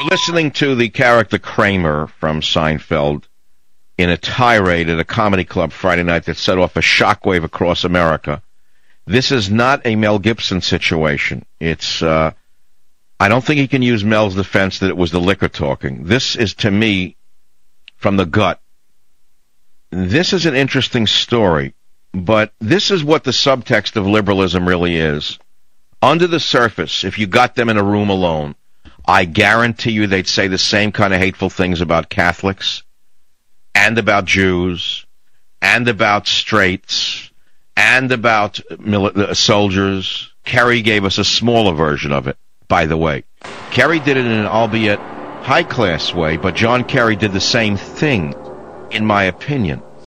We're listening to the character Kramer from Seinfeld in a tirade at a comedy club Friday night that set off a shockwave across America. This is not a Mel Gibson situation. It's, I don't think he can use Mel's defense that it was the liquor talking. This is, to me, from the gut. This is an interesting story, but this is what the subtext of liberalism really is. Under the surface, if you got them in a room alone, I guarantee you they'd say the same kind of hateful things about Catholics, and about Jews, and about straights, and about soldiers. Kerry gave us a smaller version of it, by the way. Kerry did it in an albeit high-class way, but John Kerry did the same thing, in my opinion.